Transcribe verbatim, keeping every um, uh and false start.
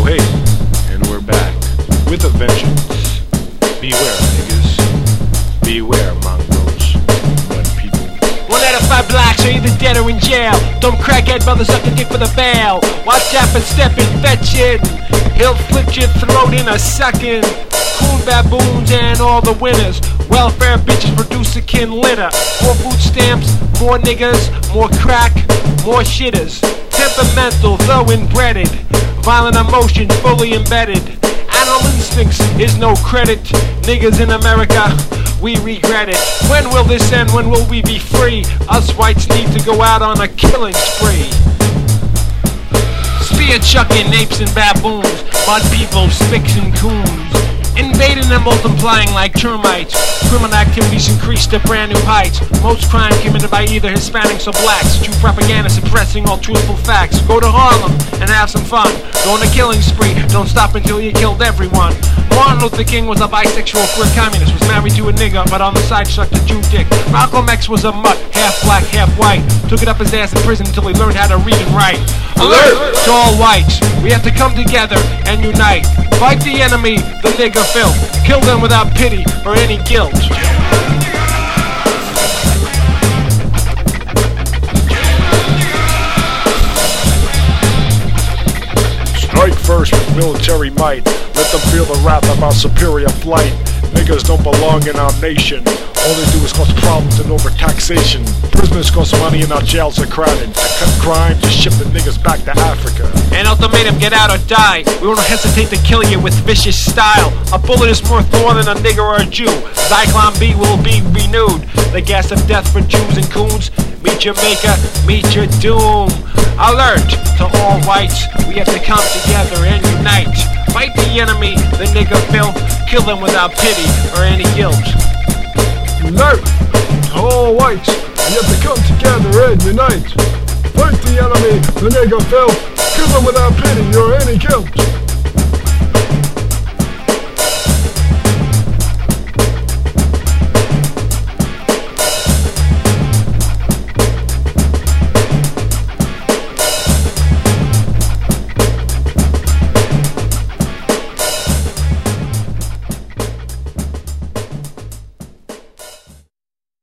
Oh hey, and we're back with a vengeance. Beware, niggas. Beware, mongrels. Mud people. One out of five blacks are either dead or in jail. Dumb crackhead brothers suck the dick for the bail. Watch out for stepping, fetch it. He'll flick your throat in a second. Coon baboons and all the winners. Welfare bitches produce a kin litter. More food stamps, more niggas, more crack, more shitters. Temperamental, though inbreaded. Violent emotions fully embedded. Animal instincts is no credit. Niggas in America, we regret it. When will this end? When will we be free? Us whites need to go out on a killing spree. Spear chucking apes and baboons. Mud people, spicks and coons. Invading and multiplying like termites. Criminal activities increase to brand new heights. Most crime committed by either Hispanics or blacks. True propaganda suppressing all truthful facts. Go to Harlem and have some fun. Go on a killing spree, don't stop until you killed everyone. Martin Luther King was a bisexual queer communist. Was married to a nigga, but on the side sucked a Jew dick. Malcolm X was a mutt, half black, half white. Took it up his ass in prison until he learned how to read and write. Alert to all whites, we have to come together and unite. Fight the enemy, the nigger filth. Kill them without pity or any guilt. Strike first with military might. Let them feel the wrath of our superior flight. Niggas don't belong in our nation. All they do is cause problems and overtaxation. Prisoners cost money and our jails are crowded. To cut crime, just ship the niggas back to Africa. An ultimatum, get out or die. We won't hesitate to kill you with vicious style. A bullet is more thorn than a nigger or a Jew. Zyklon B will be renewed. The gas of death for Jews and coons. Meet your maker, meet your doom. Alert to all whites, we have to come together and unite. Fight the enemy, the nigger filth. Kill them without pity or any guilt. Alert to all whites, we have to come together and unite. Fight the enemy, the nigger filth. Kill them without pity or any guilt.